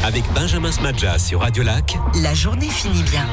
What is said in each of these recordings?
Avec Benjamin Smadja sur Radio Lac. La journée finit bien.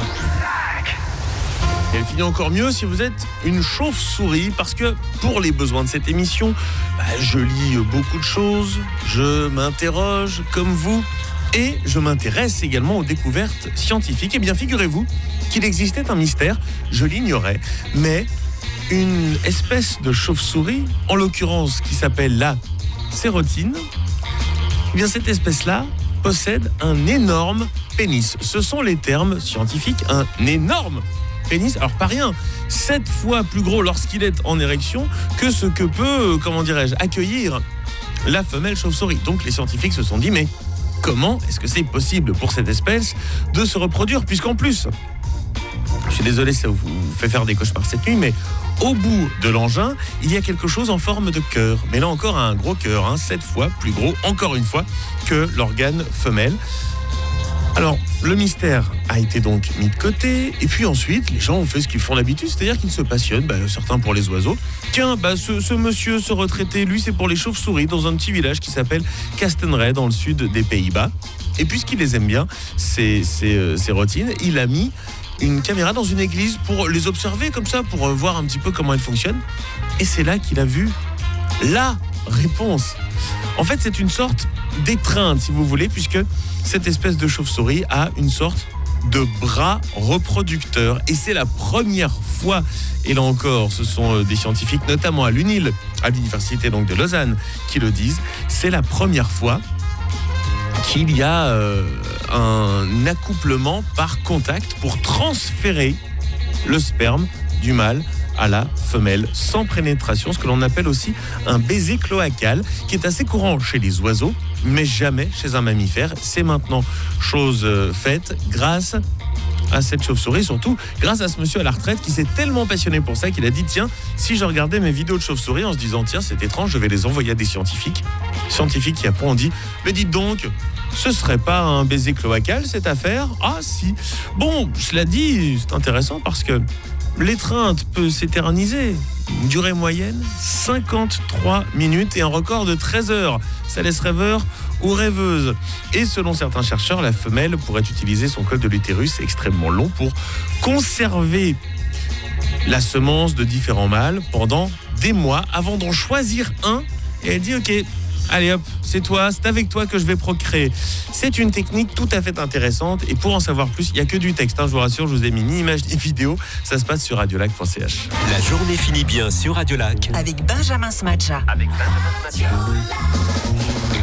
Elle finit encore mieux si vous êtes une chauve-souris, parce que pour les besoins de cette émission, je lis beaucoup de choses, je m'interroge comme vous, et je m'intéresse également aux découvertes scientifiques. Eh bien, figurez-vous qu'il existait un mystère, je l'ignorais, mais une espèce de chauve-souris, en l'occurrence qui s'appelle la sérotine, eh bien cette espèce-là possède un énorme pénis. Ce sont les termes scientifiques, un énorme pénis, alors pas rien, 7 fois plus gros lorsqu'il est en érection que ce que peut, accueillir la femelle chauve-souris. Donc les scientifiques se sont dit, mais comment est-ce que c'est possible pour cette espèce de se reproduire, puisqu'en plus, je suis désolé, ça vous fait faire des cauchemars cette nuit, mais au bout de l'engin, il y a quelque chose en forme de cœur. Mais là encore, un gros cœur, 7 fois plus gros, encore une fois, que l'organe femelle. Alors, le mystère a été donc mis de côté, et puis ensuite, les gens ont fait ce qu'ils font d'habitude, c'est-à-dire qu'ils se passionnent, certains pour les oiseaux. Tiens, ce monsieur, ce retraité, lui, c'est pour les chauves-souris, dans un petit village qui s'appelle Castenray, dans le sud des Pays-Bas. Et puisqu'il les aime bien, ces rotines, il a mis une caméra dans une église pour les observer comme ça, pour voir un petit peu comment elles fonctionnent. Et c'est là qu'il a vu la réponse. En fait, c'est une sorte d'étreinte, si vous voulez, puisque cette espèce de chauve-souris a une sorte de bras reproducteur. Et c'est la première fois, et là encore, ce sont des scientifiques, notamment à l'UNIL, à l'université donc de Lausanne, qui le disent, c'est la première fois qu'il y a un accouplement par contact pour transférer le sperme du mâle à la femelle sans pénétration, ce que l'on appelle aussi un baiser cloacal, qui est assez courant chez les oiseaux, mais jamais chez un mammifère. C'est maintenant chose faite grâce à cette chauve-souris, surtout grâce à ce monsieur à la retraite qui s'est tellement passionné pour ça qu'il a dit, tiens, si je regardais mes vidéos de chauve-souris en se disant, tiens, c'est étrange, je vais les envoyer à des scientifiques qui après ont dit, mais dites donc, ce serait pas un baiser cloacal cette affaire? Ah si. Bon, cela dit, c'est intéressant parce que l'étreinte peut s'éterniser. Une durée moyenne, 53 minutes et un record de 13 heures. Ça laisse rêveur ou rêveuse. Et selon certains chercheurs, la femelle pourrait utiliser son col de l'utérus extrêmement long pour conserver la semence de différents mâles pendant des mois avant d'en choisir un. Et elle dit, ok, allez hop, c'est avec toi que je vais procréer. C'est une technique tout à fait intéressante, et pour en savoir plus, il n'y a que du texte, je vous rassure, je vous ai mis ni image ni vidéo, ça se passe sur radiolac.ch. La journée finit bien sur Radio Lac. Avec Benjamin Smadja.